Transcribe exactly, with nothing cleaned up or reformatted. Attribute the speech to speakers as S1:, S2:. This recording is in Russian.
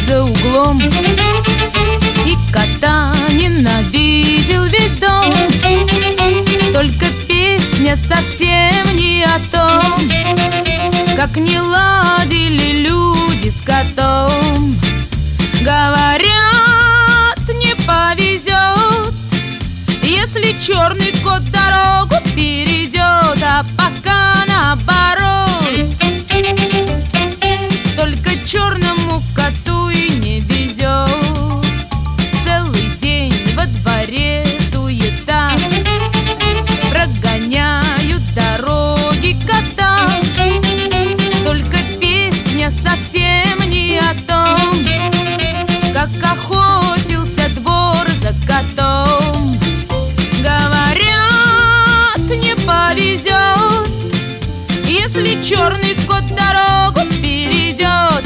S1: за углом, и кота ненавидел весь дом. Только песня совсем не о том, как не ладили люди с котом. Говорят, не повезет, если черный кот дорогу перейдет, а пока